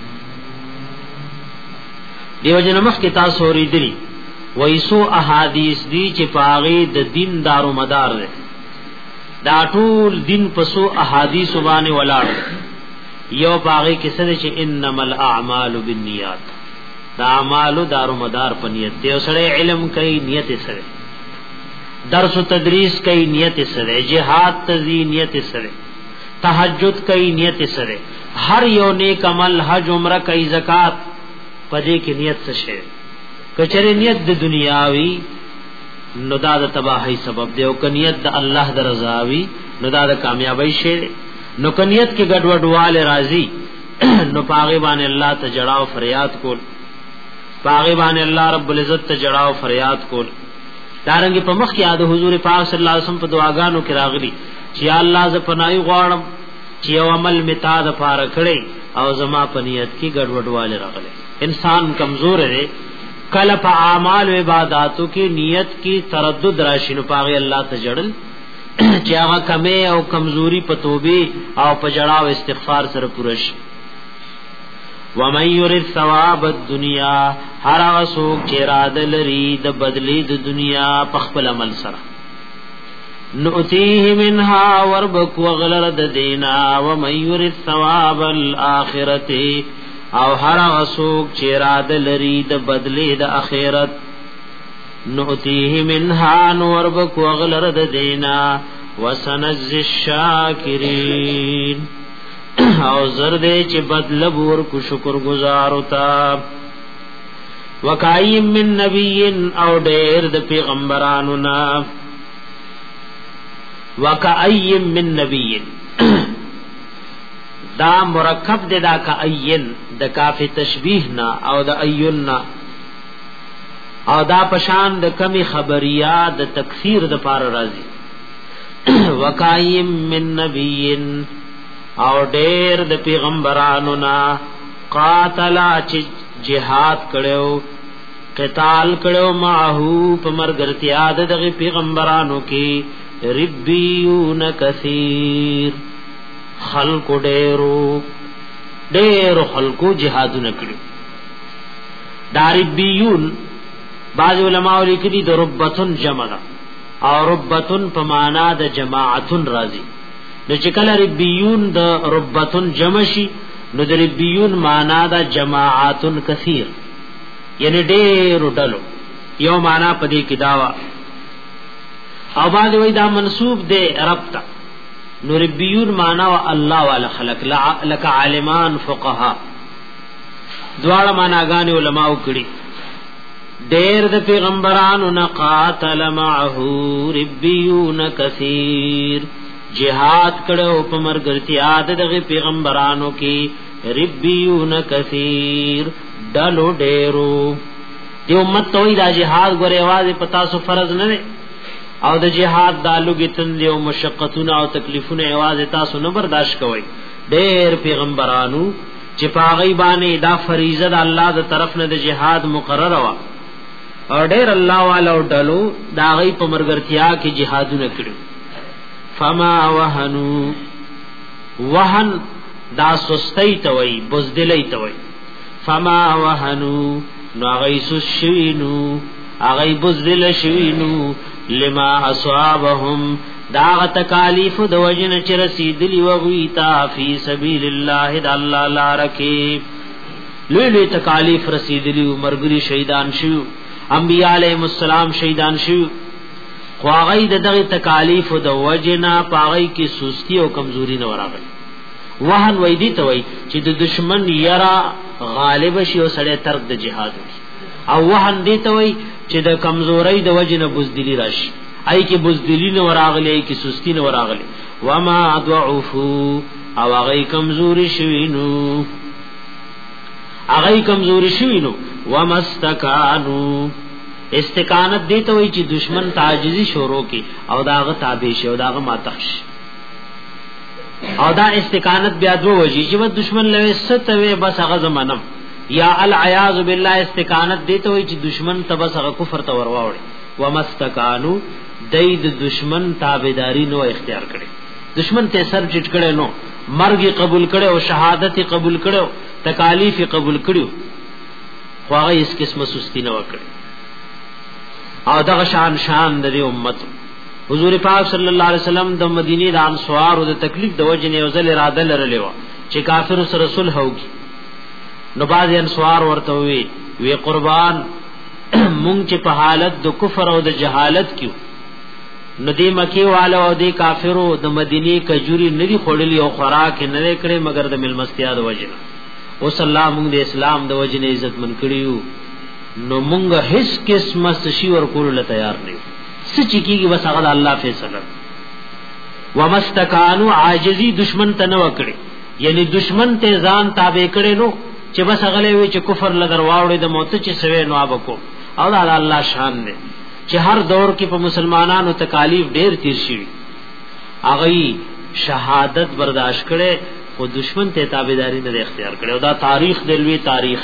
دیو جن مخ کې تاسو ورېدلی وایسو احادیث دی چې پاغي د دین دارو مدار ده. دا ټول دین پسو احادیث باندې ولاړ. یو پاغي کې څه چې انما الاعمال بالنیات، دا اعمالو دارو مدار په نیت دی. سره علم کوي نیت سره، درس او تدریس کوي نیت سره، جهاد تزی نیت سره، تهجد کوي نیت سره، هر یو نیک عمل حج عمره کوي زکات پدې کې نیت څه شي. کچره نیت د دنیاوی نو دا د تباہی سبب دی، او کنیت د الله د رضاوی نو دا د کامیابی شی. نو کنیت کې ګډوډواله راځي نو پاغه باندې الله ته جړاو فریاد کول، پاغه باندې الله رب العزت ته جړاو فریاد کول. دارنګ په مخ کې یاد حضور پاک صلی الله علیه وسلم په دعاګانو کې راغلي چې الله ز پناهي غواړم چې یو عمل متا د پاره کړي او زما په نیت کې ګډوډواله راغلي. انسان کمزور دی، کله په اعمال او عبادتو کې نیت کې تردد راشي نو پاغه الله ته جړل چې هغه کمه او کمزوري په توبه او په جړاو استغفار سره پوره شي. ومن يريد ثواب الدنيا هر هغه څوک چې اراده لري د بدلی د دنیا په خپل عمل سره نؤتيه منها وربك وغلر د دینا. ومن يريد ثواب الاخرته او هر هغه څوک چې اراده لري د بدلی د اخرت نؤتيه منها وربك وغلر د دینا. وسنجزي الشاکرین او زرده چې بدل ور کو شکر گزار ہوتا. وکایم من نبی او ډیر د پیغمبرانو نا. وکایم من نبی دا مرکب د دا کاین د کاف تشبیه نا او د اینا او دا پشان د کمی خبریا د تکثیر د پار راضی وکایم من نبیین او ډیر د پیغمبرانو نا قاتلا چې جهاد کړو قتال کړو معه په مرګرتیا د پیغمبرانو کې ربیون کثیر خلق ډیرو ډیرو خلقو جهادونه کړو. دا ربیون بعض علماء لیکلي د ربتن جمع او ربتن په معنا د جماعتن راضی. نو چې کله ربیون د ربتن جمع شي نو د ربیون معنا د جماعتن کثیر یعنی ډېر ډلو یو معنا پدې کې داوا او بعد وی دا منسوب دی رب ته. نو ربیون معنا او الله والا خلق لک عالمان فقها دواړه معناګانې علماء کړي. ډېر د پیغمبرانو نه قاتل معه ربیون کثیر جهاد کړو په مرګرتیا د پیغمبرانو کې ربیون کثیر ډلو ډېرو. دی امت توي دا جهاد غره आवाज پتا سو فرض نه او د جهاد دالوګي تند او مشقتونه او تکلیفونه आवाज تاسو نه برداشت کوئ. ډېر پیغمبرانو چې پاغي باندې دا فریضه د الله د طرف نه د جهاد مقرر وا او ډېر الله والو ډلو دا غي په مرګرتیا کې جهادونه کړو. فما وهنو وهن دا سستی توي بزدلی توي فما وهنو نو غي سشوینو غي بزدل شوینو لما اصابهم دا تکالیف د وجن چې رسیدلی وغیتا فی سبیل الله د الله لارکه لوی لوی تکالیف رسیدلی مرګری شهیدان شو انبیاء علیهم السلام شهیدان شو خو غي دغه تکالیف د وجنا پاغي کې سستی او کمزوري نه وراغلی. وهن وای دی ته وای چې د دشمن یرا غالب شي او سړی ترک د جهاد او وهن دی ته وای چې د کمزوري د وجنه بزدلی راشي ای کې بزدلی نه وراغلی ای کې سستی نه وراغلی. وما ضعفو او هغه کمزوري شوینو هغه کمزوري شوینو ومستکانو استقامت دی ته وای چې دشمن تعجزي شروع کی او داغه تابع شي او داغه ماتخش او دا استقامت بیا دو وجی چې و دشمن لوي ستوي بس هغه زمانم یا العیاذ بالله استقامت دی ته وای چې دشمن تبس هغه کفر ته ورواوړي ومستکانو دید دشمن تابعداري نو اختیار کړي دشمن ته سر چټ کړي نو مرګ قبول کړي او شهادت قبول کړي تکالیف قبول کړي خو هغه اس قسمه سستی نه وکړي او دغه شان شان د امت حضور پاک صلی الله علیه وسلم د مدینه د انصار او د تکلیف د وجه نه وزل اراده لرلې و چې کافر سره صلح وکړي. نو باز انصار ورته وی وی قربان مونږ چې په حالت د کفر او د جهالت کیو نو دې مکی والو او د کافرو د مدینه کجوري ندي خړلې او خوراک نه کړې مگر د ملمستیا د وجه او صلی الله مونږ د اسلام د وجه نه عزت من کړیو. نو مونږه هیڅ قسمه سشي ور کول تیار نه سچ کیږي بس هغه الله فیصله. ومستکانو عاجزی دشمن ته نه وکړي یعنی دشمن ته ځان تابع کړي نو چې بس هغه وی چې کفر لدر واوړي د موت چې سوي نو ابکو او دا الله شان دی چې هر دور کې په مسلمانانو تکالیف ډېر تیر شي هغه شهادت برداشت کړي او دشمن ته تابعداري نه اختیار کړي او دا تاریخ د لوی تاریخ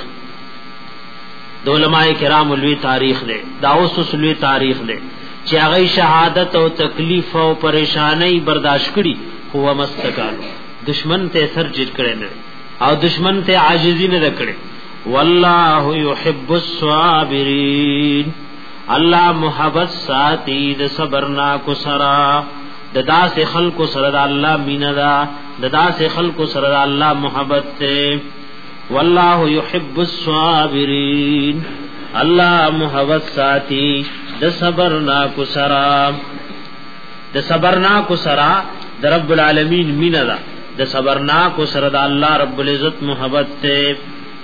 د علماء کرام لوی تاریخ دی دا اوس لوی تاریخ دی چې هغه شهادت او تکلیف او پریشانی برداشت کړي هو مستکانو دشمن ته سر جټ کړي نه او دشمن ته عاجزی نه کړي. والله يحب الصابرین الله محبت ساتي د صبرنا کو سرا د داس خلق سره د الله مینا دا د داس خلق سره د الله محبت ته. والله يحب الصابرین الله محبت ساتي د صبرنا کو سرا د صبرنا کو سرا د رب العالمین مینا دا د صبرنا کو سره د الله رب العزت محبت ته.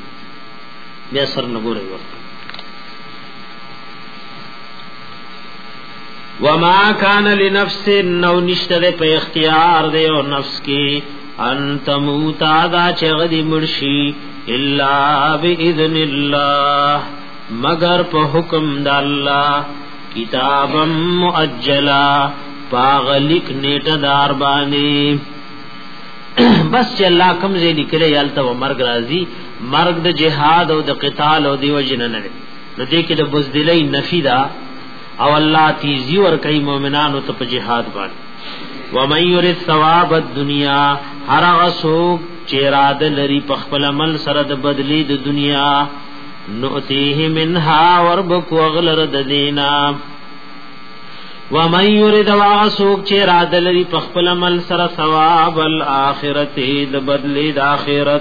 بیا سر نګورې وخت وما كان لنفس نو نشته په اختیار دی او نفس کې ان تموت دا چغدي مرشي الا باذن الله مگر په حکم د الله کتابا مؤجلا پاغلیک نیټه دار باندې بس چې الله کوم ځای لیکلی یالته و مرګ راځي مرګ د جهاد او د قتال او دی وجنه نه نو دې کې د بزدلۍ نفی دا او الله تیزی ور کوي مؤمنانو ته په جهاد باندې ومن يرد ثواب الدنيا هر غسوک چې اراده لري په خپل عمل سره د بدلی د دنیا نؤتیه منها وربک وغلر د دینا ومن يرد واسوک چې اراده لري په خپل عمل سره ثواب الاخرت د بدلی د اخرت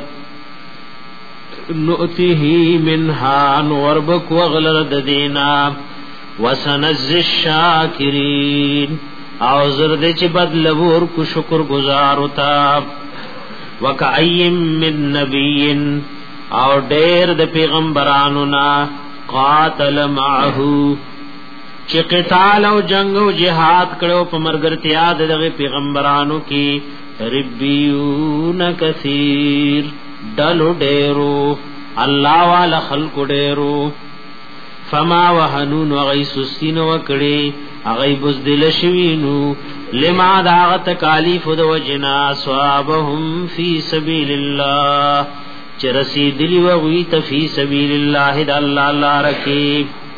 نؤتیه منها وربک وغلر د دینا وسنز الشاکرین او زرد چې بدل ور کو شکر گزار ہوتا وکایم من نبی او ډیر د پیغمبرانو نا قاتل معه چې قتال او جنگ او جهاد کړو په مرګرتیا دغه پیغمبرانو کې ربیون کثیر دلو ډیرو الله والا خلق ډیرو فما وهنون وغی سستین وکړي اغی بزدل شوینو لما داغ تکالیف دو وجنا صوابهم فی سبیل اللہ چه رسیدلی وغیت فی سبیل اللہ دا اللہ اللہ رکی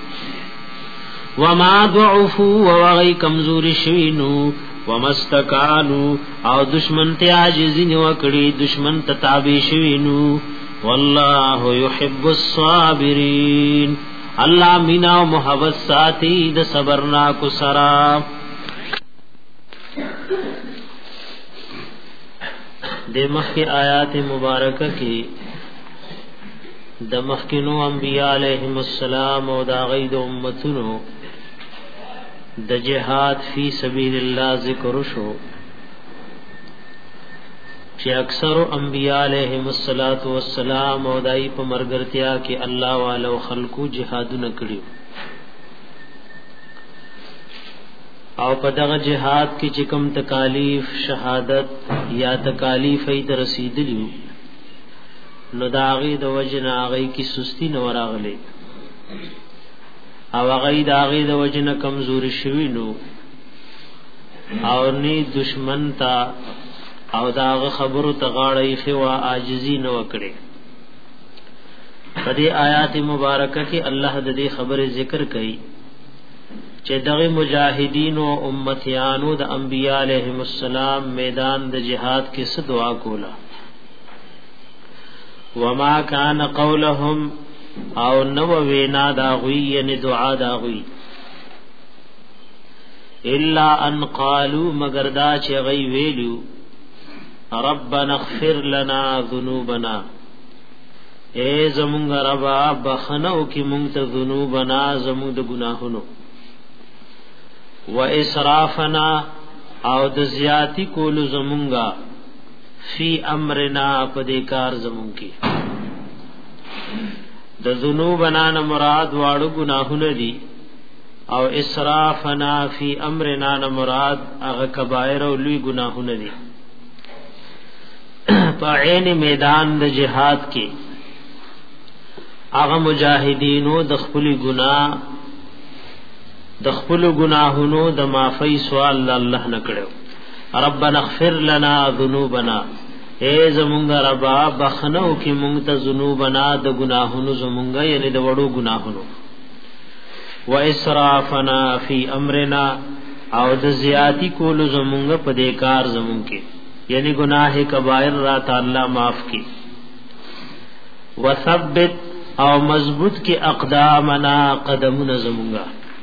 وما ضعفو وغی کمزور شوینو ومستکانو او دشمن تی عاجزین وکڑی دشمن تتابی شوینو واللہ یحب الصابرین اللہ مینا و محبت ساتی د صبرنا کو سرا د مخی آیات مبارکہ کی د مخکنو انبیاء علیہم السلام او دا غید امتونو د جہاد فی سبیل اللہ ذکر شو چې اکثر انبیاء علیہم الصلات والسلام او دای په مرګرتیا کې الله والو خلقو جهادونه کړیو او په دغه جهاد کې چې کوم تکالیف شهادت یا تکالیف ای تر رسیدلیو نو داغي د وجنا غي کی سستی نه وراغلي او غي داغي د وجنا کمزوري شوی نو او ني دشمن تا او داغه خبرو تغاړی خوا عاجزی نو وکړي په دې آیات مبارکه کې الله د دې خبره ذکر کړي چې دغه مجاهدین او امتیانو د انبیاء علیهم السلام میدان د جهاد کې څه دعا کولا وما کان قولهم او نو وینا دا غوی یعنی دعا دا غوی الا ان قالوا مگر دا چې غي ویلو ربنا اغفر لنا ذنوبنا اے زمونږ ربا بخنو کی مونږ ته ذنوبنا زمونږ د گناهونو و اسرافنا او د زیاتی کول زمونږه فی امرنا پدې کار زمونږ کی د ذنوبنا نه مراد واړو گناهونه دي او اسرافنا فی امرنا نه مراد هغه کبائر او لوی گناهونه دي په عین میدان د جهاد کې هغه مجاهدینو د خپل ګناه د خپل ګناهونو د معافی سوال الله نه کړو ربنا اغفر لنا ذنوبنا اے زمونږ ربا بخنو کې مونږ ته ذنوبنا د ګناهونو زمونږه یعنی د وړو ګناهونو و اسرافنا فی امرنا او د زیاتی کول زمونږه په دې کار زمونږ کې یعنی گناہ کبائر را تعالی معاف کی وثبت او مضبوط کی اقدامنا قدمنا زمونگا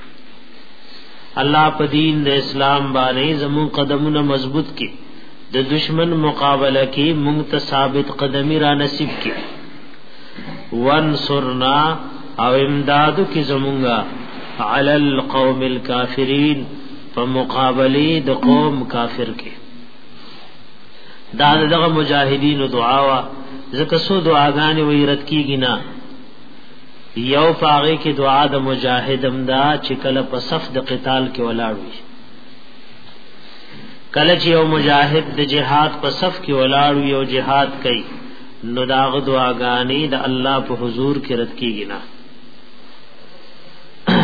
اللہ په دین د اسلام باندې زمون قدمنا مضبوط کی د دشمن مقابله کی مونږ ته ثابت قدمی را نصیب کی وانصرنا او امدادو کی زمونگا علی القوم الکافرین فمقابله د قوم کافر کی دا دغه مجاهدین دعا وا زکه سو دعاګانې وې رد کیږي نه یو پاغه کې دعا د مجاهدم دا چې کله په صف د قتال کې ولاړ وي کله چې یو مجاهد د جهاد په صف کې ولاړ وي او جهاد کوي نو داغه دعاګانې د الله په حضور کې رد کیږي نه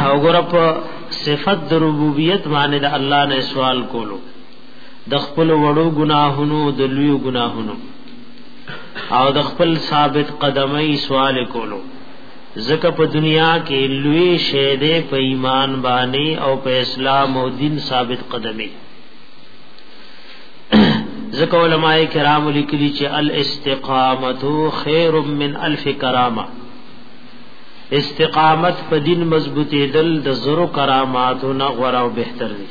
او ګره په صفت د ربوبیت باندې د الله نه سوال کولو د خپل وړو گناهونو د لوی گناهونو او د خپل ثابت قدمي سوال کولو زکه په دنیا کې لوی شه دې په ایمان باندې او په اسلام او دین ثابت قدمي زکه علماء کرام لیکلي چې الاستقامت خیر من الف کرامه استقامت په دین مضبوطی دل د زرو کراماتو نه غوړ او بهتر دي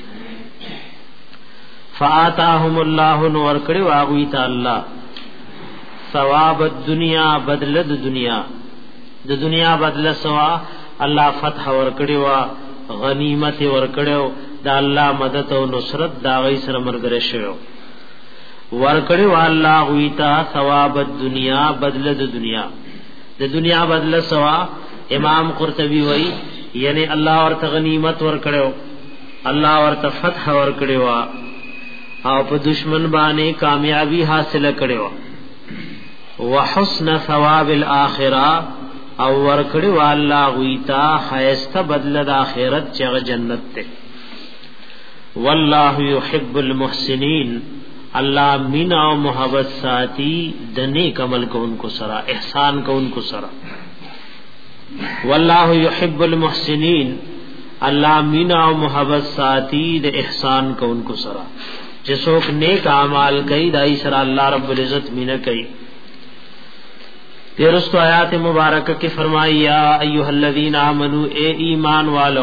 فآتاهم الله نور کړي واغوي تعالی ثواب الدنیا بدل د دنیا د دنیا بدل سوا الله فتح ور کړي وا غنیمت ور کړو د الله مدد او نصرت دا غي سره مرګره شوی ور کړي وا الله غویتا ثواب الدنیا بدل د دنیا د دنیا بدل سوا امام قرطبی وای یعنی الله ورته غنیمت ور کړو الله ورته فتح ور کړي وا او په دشمن باندې کامیابی حاصل کړو وحسن ثواب الاخره او ورکړي والله غویتا خیسته بدل د اخرت چې جنت ته والله يحب المحسنين الله مینا او محبت ساتي د نیک عمل کوونکو سره احسان کوونکو سره والله يحب المحسنين الله مینا او محبت ساتي د احسان کوونکو سره چې څوک نیک اعمال کوي دای سره الله رب العزت مینا کوي تیرستو آیات مبارکہ کی فرمائی یا ایها الذین آمنوا اے ایمان والو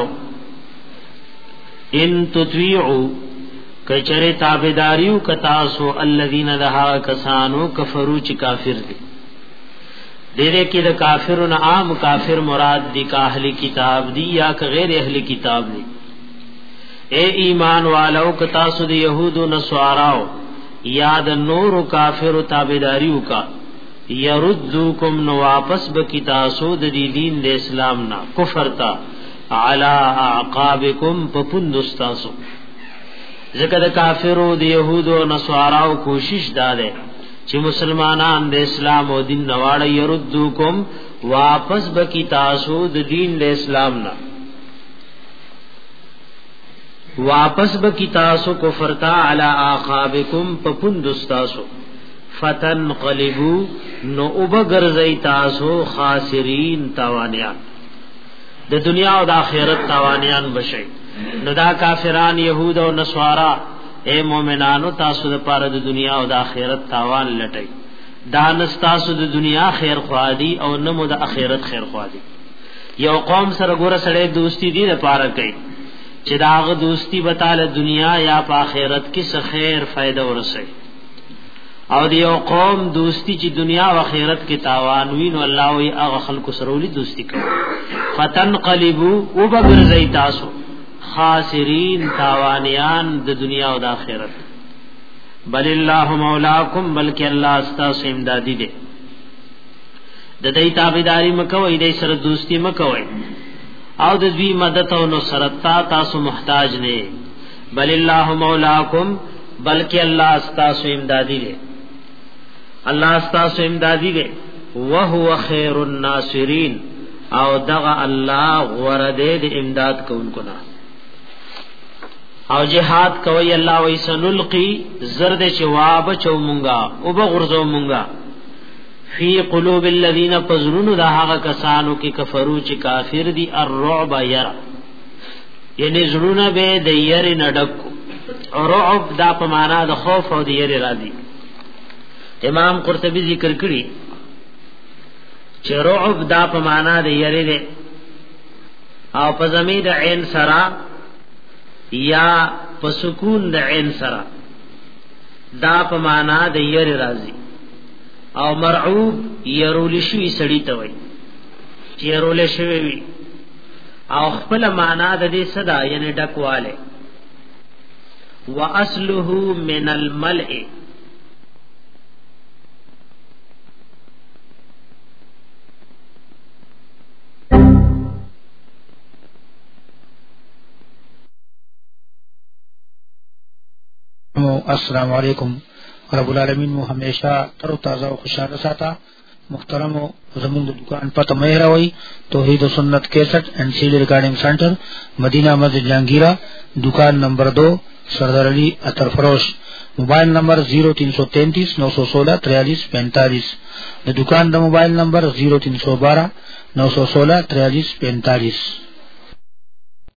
ان تطیعوا کچره تابعداریو کتاسو الذین دها کسانو کفروا چ کافر دي ډیره کې د کافرون عام کافر مراد دي کا اهلی کتاب دي یا غیر اهلی کتاب دي اے ایمان والو کتاسو د يهودو نصاراو یا د نور کافر تابعداریو کا یردوکم نو واپس بکی تاسو د دین د اسلام نا کفر تا علی اعقابکم پپندستاسو ذکر کافرو د یهودو نصاراو کوشش داده چې مسلمانان د اسلام او دین نواړه یردوکم واپس بکی تاسو د دین د اسلام نا واپس بکی تاسو کفر تا علی اعقابکم پپندستاسو فتن قلبو نو وبغرزی تاسو خاسرین تاوانیان د دنیا او د آخرت تاوانیان بشي نو دا کافران يهود او نصارا اے مومنانو تاسو د پاره د دنیا او د آخرت تاوان لټي دا نستاسو د دنیا خیر خوادي او نمو د آخرت خیر خوادي یو قوم سره ګوره سره دوستی دي د پاره کوي چې داغه دوستی بتاله دنیا یا په آخرت کې څه خیر فائدہ ورسي او دیو قوم دوستی چې دنیا او آخرت کې تاوان وین او الله وی هغه خلق سرولی دوستی کوي فتنقلبوا وبغرزی تاسو خاسرین تاوانیان د دنیا او د آخرت بل الله مولاکم بلکې الله استاسو امدادی دی د دې تابعداري مکوئ د سره دوستی مکوئ او د دې مدد او نصرت تاسو محتاج نه بل الله مولاکم بلکې الله استاسو امدادی دی الله استاسو امدادی دی وهو خیر الناصرین او دغه الله ورده د امداد کوونکو نه او جهاد کوي الله ويسنلقي زرد جواب چومونگا او بغرزو مونگا فی قلوب الذین فزرون دا هغه کسانو کې کفرو چې کافر دي الرعب ير یعنی زړونه به د ير نډک رعب دا په معنا د خوف او د ير راځي امام قرطبی ذکر کړی چې رعب دا په معنا د ير دی او په ضمیر عین سرا یا په سکون د عین سرا دا په معنا د ير راځي او مرعوب يرول شوی سړی ته وای چې يرول شوی وي او خپل معنا د دې صدا یعنی ډکواله واصله من الملء السلام علیکم رب العالمین مو همیشه تر تازه او خوشاله ساته محترم زمون د دکان پته مې راوي توحید و سنت کیسٹ اینڈ سیڈی ریکارڈنگ سینٹر مدینہ مسجد جہانگیرہ دکان نمبر دو سردار علی عطر فروش موبائل نمبر زیرو تین سو تینتیس نو سو سولہ تریالیس پینتالیس د دکان د موبائل نمبر زیرو تین سو بارہ نو سو سولہ تریالیس پینتالیس.